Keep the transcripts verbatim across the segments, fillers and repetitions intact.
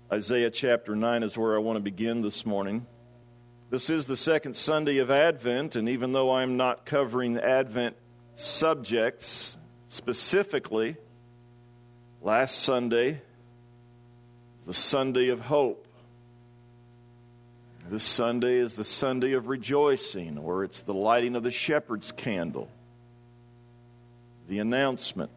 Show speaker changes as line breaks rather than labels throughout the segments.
Isaiah chapter nine is where I want to begin this morning. This is the second Sunday of Advent, and even though I'm not covering Advent subjects specifically, last Sunday, the Sunday of hope. This Sunday is the Sunday of rejoicing, or it's the lighting of the shepherd's candle, the announcement.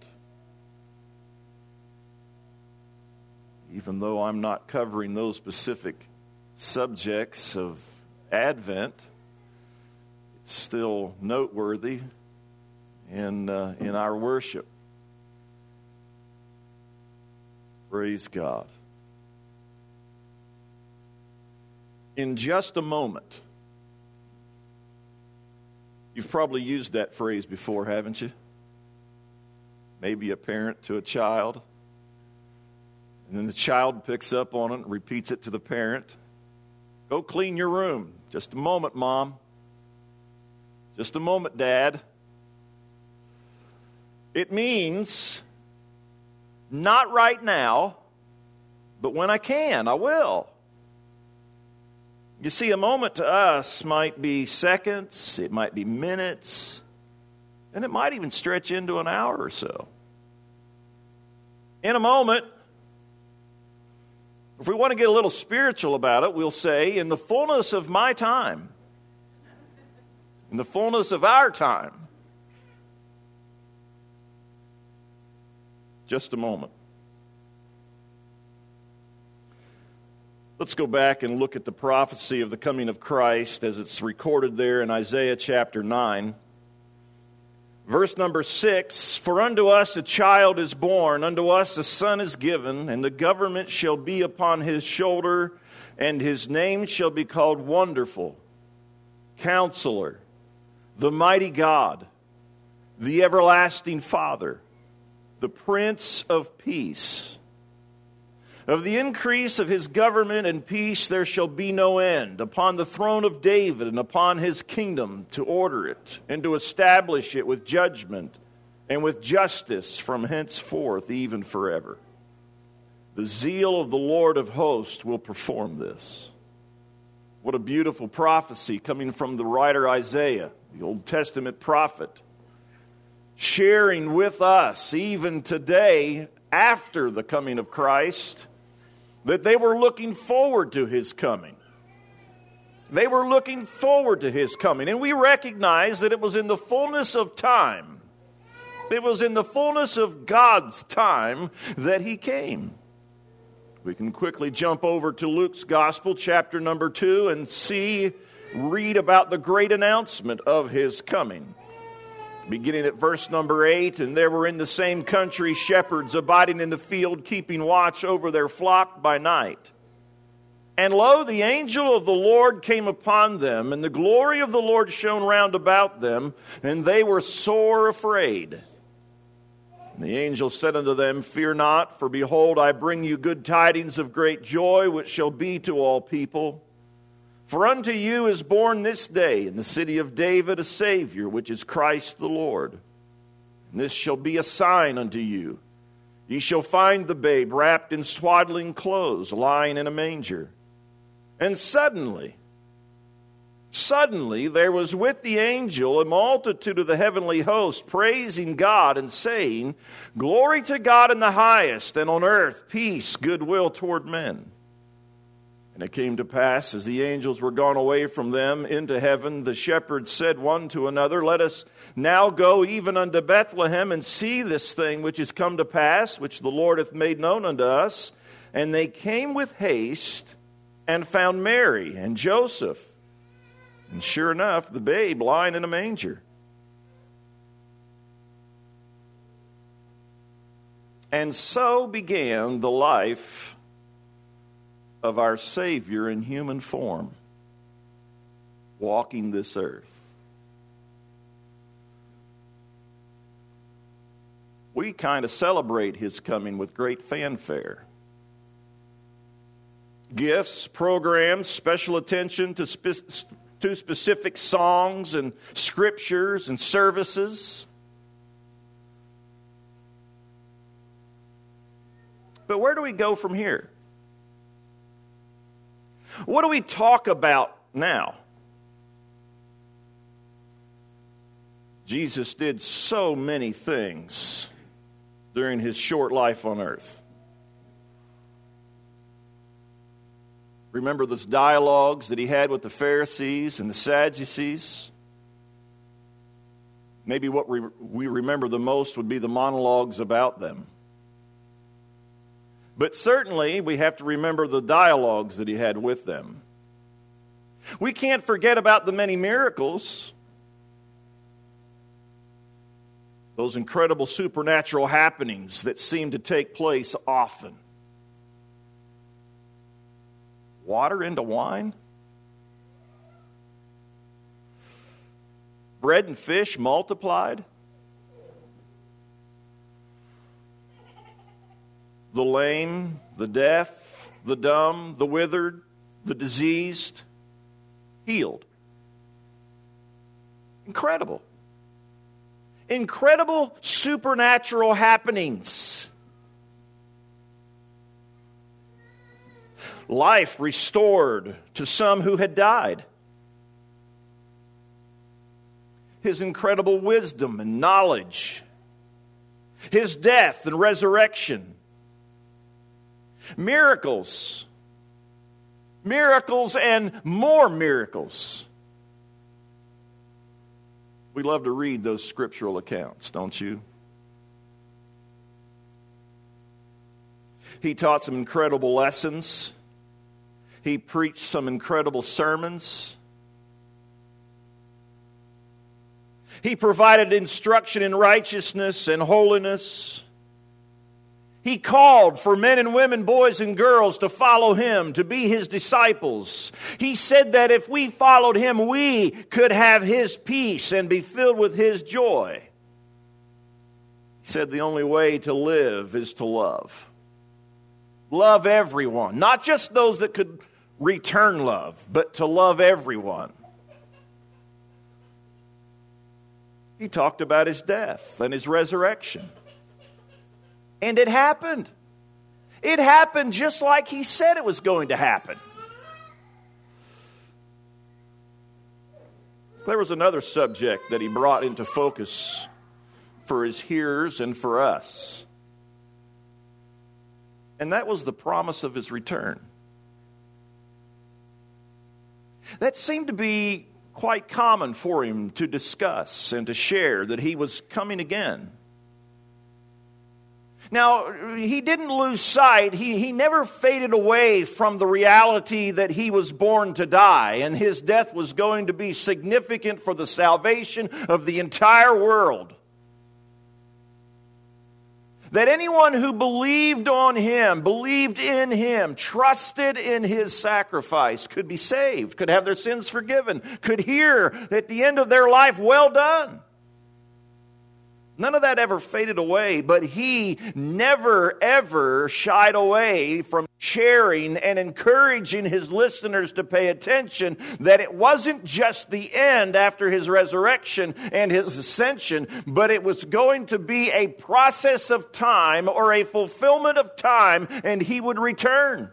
Even though I'm not covering those specific subjects of Advent, it's still noteworthy in uh, in our worship. Praise God. In just a moment. You've probably used that phrase before, haven't you? Maybe a parent to a child. And then the child picks up on it and repeats it to the parent. Go clean your room. Just a moment, Mom. Just a moment, Dad. It means not right now, but when I can, I will. You see, a moment to us might be seconds, it might be minutes, and it might even stretch into an hour or so. In a moment, if we want to get a little spiritual about it, we'll say, in the fullness of my time, in the fullness of our time, just a moment. Let's go back and look at the prophecy of the coming of Christ as it's recorded there in Isaiah chapter nine. Verse number six, "For unto us a child is born, unto us a son is given, and the government shall be upon his shoulder, and his name shall be called Wonderful, Counselor, the Mighty God, the Everlasting Father, the Prince of Peace. Of the increase of his government and peace there shall be no end, upon the throne of David and upon his kingdom, to order it and to establish it with judgment and with justice from henceforth even forever. The zeal of the Lord of hosts will perform this." What a beautiful prophecy coming from the writer Isaiah, the Old Testament prophet, sharing with us even today after the coming of Christ that they were looking forward to his coming. They were looking forward to his coming. And we recognize that it was in the fullness of time. It was in the fullness of God's time that he came. We can quickly jump over to Luke's Gospel, chapter number two, and see, read about the great announcement of his coming. Beginning at verse number eight, "And there were in the same country shepherds abiding in the field, keeping watch over their flock by night. And lo, the angel of the Lord came upon them, and the glory of the Lord shone round about them, and they were sore afraid. And the angel said unto them, Fear not, for behold, I bring you good tidings of great joy, which shall be to all people. For unto you is born this day in the city of David a Savior, which is Christ the Lord. And this shall be a sign unto you. Ye shall find the babe wrapped in swaddling clothes, lying in a manger. And suddenly, suddenly there was with the angel a multitude of the heavenly host, praising God and saying, Glory to God in the highest, and on earth peace, goodwill toward men. And it came to pass, as the angels were gone away from them into heaven, the shepherds said one to another, Let us now go even unto Bethlehem, and see this thing which is come to pass, which the Lord hath made known unto us. And they came with haste, and found Mary and Joseph, and sure enough, the babe lying in a manger. And so began the life of our Savior in human form, walking this earth. We kind of celebrate his coming with great fanfare. Gifts, programs, special attention to, spe- to specific songs and scriptures and services. But where do we go from here? What do we talk about now? Jesus did so many things during his short life on earth. Remember those dialogues that he had with the Pharisees and the Sadducees? Maybe what we, we remember the most would be the monologues about them. But certainly we have to remember the dialogues that he had with them. We can't forget about the many miracles. Those incredible supernatural happenings that seem to take place often. Water into wine? Bread and fish multiplied? The lame, the deaf, the dumb, the withered, the diseased, healed. Incredible. Incredible supernatural happenings. Life restored to some who had died. His incredible wisdom and knowledge. His death and resurrection. Miracles. Miracles and more miracles. We love to read those scriptural accounts, don't you? He taught some incredible lessons. He preached some incredible sermons. He provided instruction in righteousness and holiness. He called for men and women, boys and girls to follow him, to be his disciples. He said that if we followed him, we could have his peace and be filled with his joy. He said the only way to live is to love. Love everyone, not just those that could return love, but to love everyone. He talked about his death and his resurrection. And it happened. It happened just like he said it was going to happen. There was another subject that he brought into focus for his hearers and for us. And that was the promise of his return. That seemed to be quite common for him to discuss and to share, that he was coming again. Now, he didn't lose sight. He, he never faded away from the reality that he was born to die, and his death was going to be significant for the salvation of the entire world. That anyone who believed on him, believed in him, trusted in his sacrifice could be saved, could have their sins forgiven, could hear at the end of their life, "Well done." None of that ever faded away, but he never, ever shied away from sharing and encouraging his listeners to pay attention that it wasn't just the end after his resurrection and his ascension, but it was going to be a process of time or a fulfillment of time, and he would return.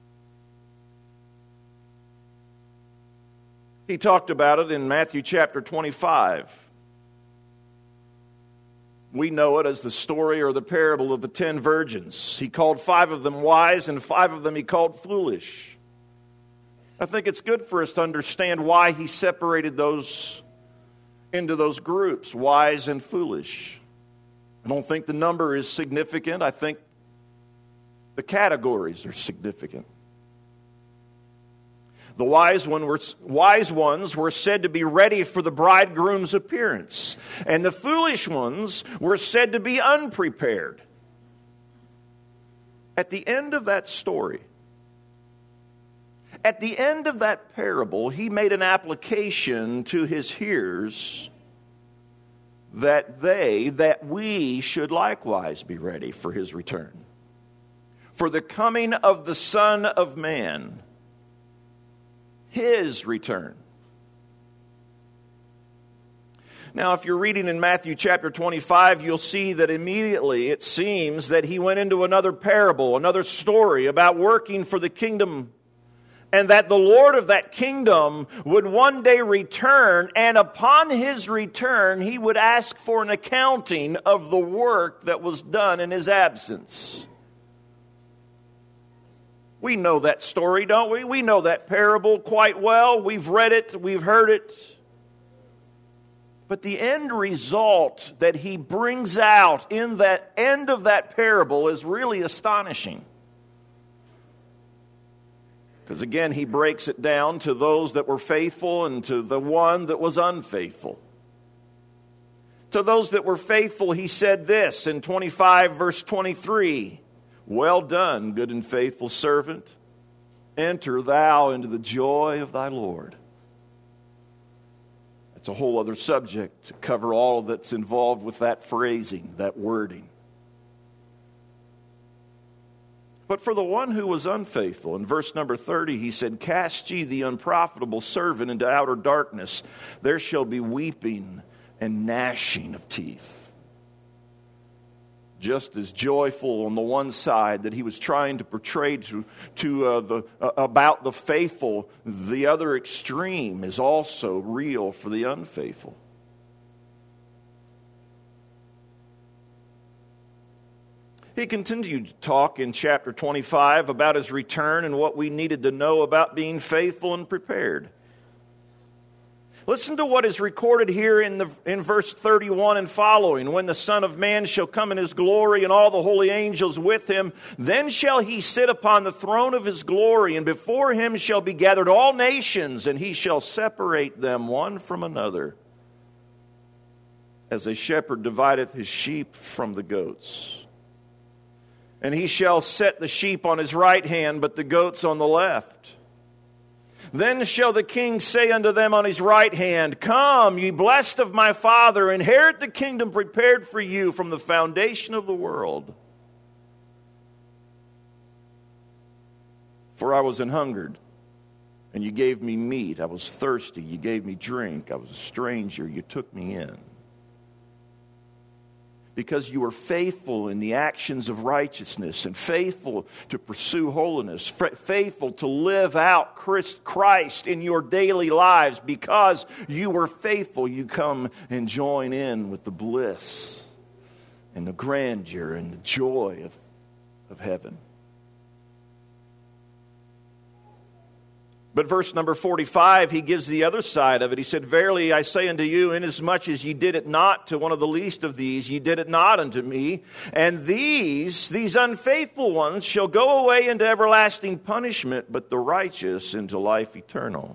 He talked about it in Matthew chapter twenty-five. We know it as the story or the parable of the ten virgins. He called five of them wise and five of them he called foolish. I think it's good for us to understand why he separated those into those groups, wise and foolish. I don't think the number is significant. I think the categories are significant. The wise, one were, wise ones were said to be ready for the bridegroom's appearance. And the foolish ones were said to be unprepared. At the end of that story, at the end of that parable, he made an application to his hearers that they, that we should likewise be ready for his return. For the coming of the Son of Man, his return. Now, if you're reading in Matthew chapter twenty-five, you'll see that immediately it seems that he went into another parable, another story about working for the kingdom and that the Lord of that kingdom would one day return, and upon his return, he would ask for an accounting of the work that was done in his absence. We know that story, don't we? We know that parable quite well. We've read it, we've heard it. But the end result that he brings out in that end of that parable is really astonishing. Because again, he breaks it down to those that were faithful and to the one that was unfaithful. To those that were faithful, he said this in twenty-five, verse twenty-three. Well done, good and faithful servant. Enter thou into the joy of thy Lord. It's a whole other subject to cover all that's involved with that phrasing, that wording. But for the one who was unfaithful, in verse number thirty, he said, Cast ye the unprofitable servant into outer darkness. There shall be weeping and gnashing of teeth. Just as joyful on the one side that he was trying to portray to, to uh, the uh, about the faithful, the other extreme is also real for the unfaithful. He continued to talk in chapter twenty-five about his return and what we needed to know about being faithful and prepared. Listen to what is recorded here in the in verse thirty-one and following. When the Son of Man shall come in his glory and all the holy angels with him, then shall he sit upon the throne of his glory, and before him shall be gathered all nations, and he shall separate them one from another, as a shepherd divideth his sheep from the goats. And he shall set the sheep on his right hand, but the goats on the left. Then shall the king say unto them on his right hand, Come, ye blessed of my Father, inherit the kingdom prepared for you from the foundation of the world. For I was an hungered, and you gave me meat. I was thirsty, you gave me drink. I was a stranger, you took me in. Because you were faithful in the actions of righteousness and faithful to pursue holiness, faithful to live out Christ in your daily lives. Because you were faithful, you come and join in with the bliss and the grandeur and the joy of, of heaven. But verse number forty-five, he gives the other side of it. He said, Verily I say unto you, inasmuch as ye did it not to one of the least of these, ye did it not unto me. And these, these unfaithful ones, shall go away into everlasting punishment, but the righteous into life eternal.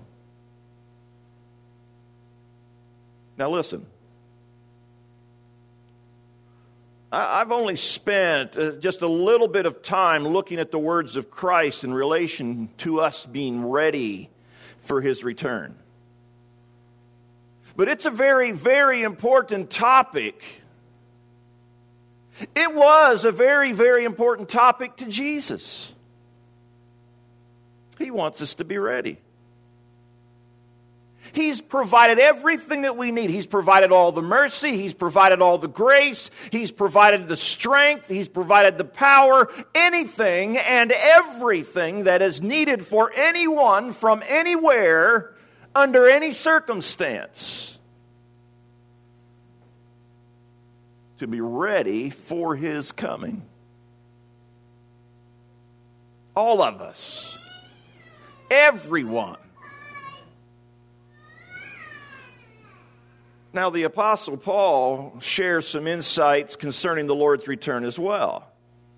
Now listen. I've only spent just a little bit of time looking at the words of Christ in relation to us being ready for his return. But it's a very, very important topic. It was a very, very important topic to Jesus. He wants us to be ready. He's provided everything that we need. He's provided all the mercy. He's provided all the grace. He's provided the strength. He's provided the power. Anything and everything that is needed for anyone from anywhere under any circumstance to be ready for his coming. All of us. Everyone. Now, the Apostle Paul shares some insights concerning the Lord's return as well.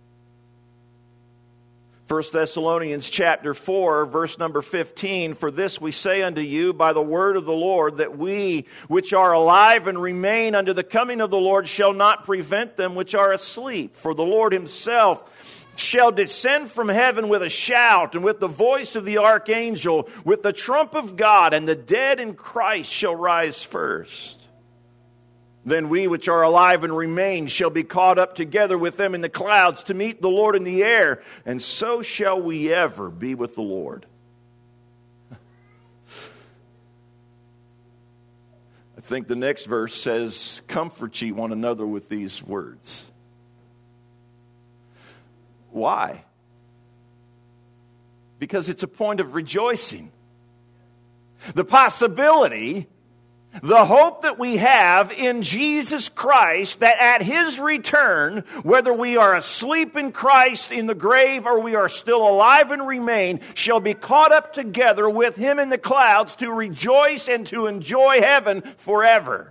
First Thessalonians chapter four, verse number fifteen, For this we say unto you by the word of the Lord, that we which are alive and remain unto the coming of the Lord shall not prevent them which are asleep. For the Lord himself shall descend from heaven with a shout, and with the voice of the archangel, with the trump of God, and the dead in Christ shall rise first. Then we which are alive and remain shall be caught up together with them in the clouds to meet the Lord in the air, and so shall we ever be with the Lord. I think the next verse says, Comfort ye one another with these words. Why? because it's a point of rejoicing. The possibility, the hope that we have in Jesus Christ, that at His return, whether we are asleep in Christ in the grave or we are still alive and remain, shall be caught up together with Him in the clouds to rejoice and to enjoy heaven forever.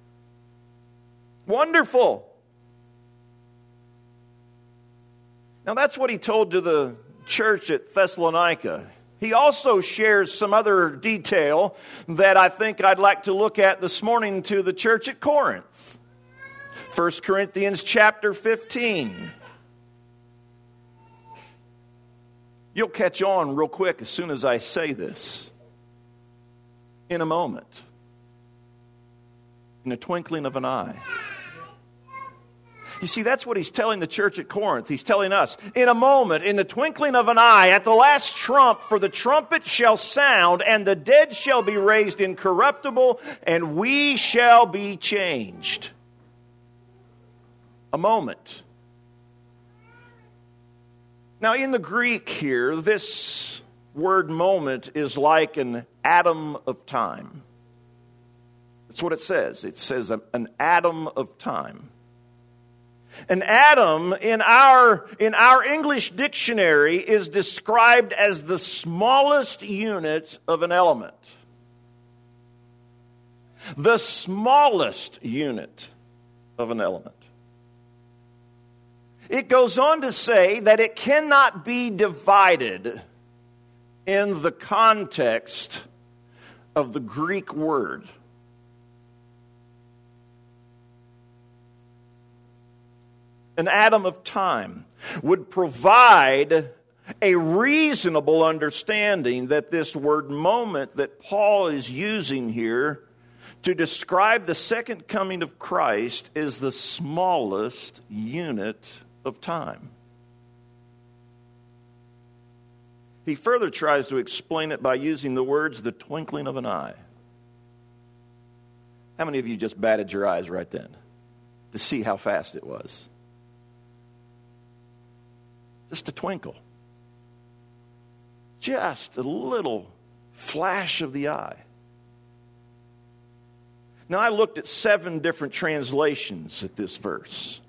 Wonderful. Now that's what He told to the church at Thessalonica. He also shares some other detail that I think I'd like to look at this morning to the church at Corinth. First Corinthians chapter fifteen. You'll catch on real quick as soon as I say this. In a moment. In a twinkling of an eye. You see, that's what he's telling the church at Corinth. He's telling us, in a moment, in the twinkling of an eye, at the last trump, for the trumpet shall sound, and the dead shall be raised incorruptible, and we shall be changed. A moment. Now, in the Greek here, this word moment is like an atom of time. That's what it says. It says an atom of time. An atom in our, in our English dictionary is described as the smallest unit of an element. The smallest unit of an element. It goes on to say that it cannot be divided in the context of the Greek word. An atom of time would provide a reasonable understanding that this word moment that Paul is using here to describe the second coming of Christ is the smallest unit of time. He further tries to explain it by using the words the twinkling of an eye. How many of you just batted your eyes right then to see how fast it was? Just a twinkle. Just a little flash of the eye. Now, I looked at seven different translations at this verse.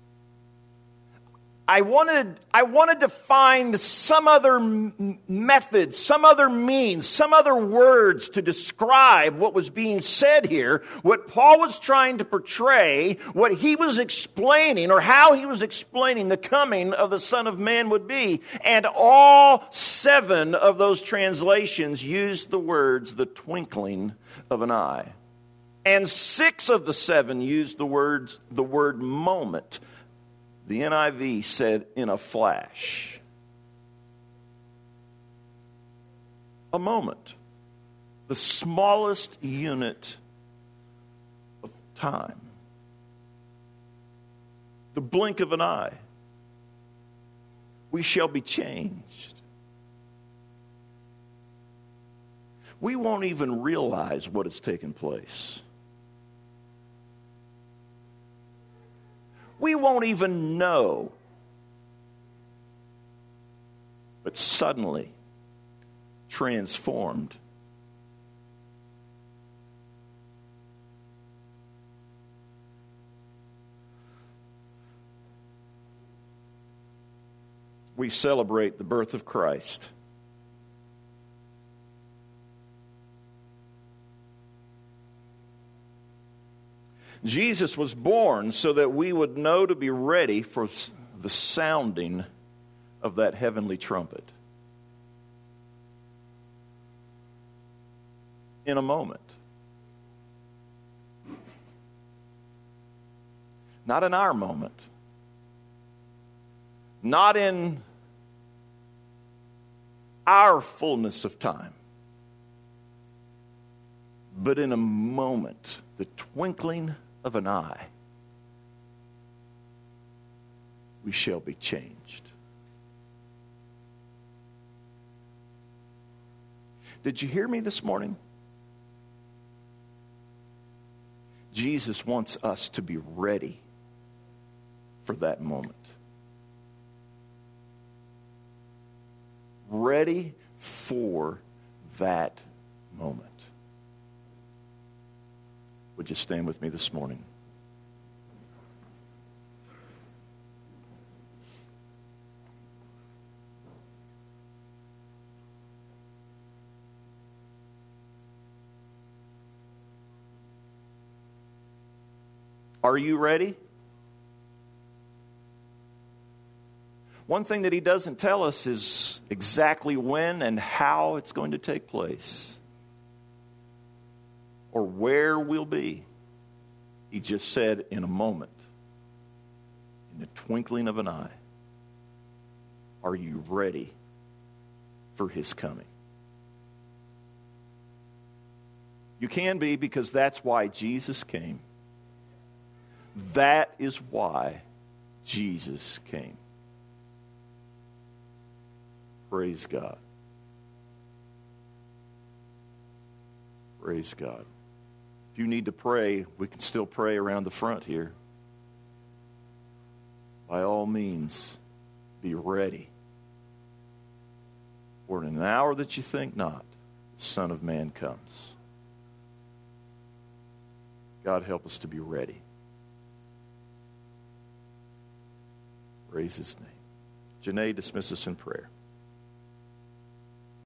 I wanted, I wanted to find some other m- method, some other means, some other words to describe what was being said here, what Paul was trying to portray, what he was explaining, or how he was explaining the coming of the Son of Man would be. And all seven of those translations used the words, the twinkling of an eye. And six of the seven used the words, the word moment. The N I V said, in a flash. A moment. The smallest unit of time. The blink of an eye. We shall be changed. We won't even realize what has taken place. We won't even know. But suddenly, transformed. We celebrate the birth of Christ. Jesus was born so that we would know to be ready for the sounding of that heavenly trumpet. In a moment. Not in our moment. Not in our fullness of time. But in a moment, the twinkling of an eye, we shall be changed. Did you hear me this morning? Jesus wants us to be ready for that moment. ready for that moment. Would you stand with me this morning? Are you ready? One thing that he doesn't tell us is exactly when and how it's going to take place, or where we'll be. He just said, in a moment, in the twinkling of an eye. Are you ready for his coming? You can be, because that's why Jesus came. That is why Jesus came. Praise God. Praise God. If you need to pray, we can still pray around the front here. By all means, be ready. For in an hour that you think not, the Son of Man comes. God, help us to be ready. Praise his name. Janae, dismiss us in prayer.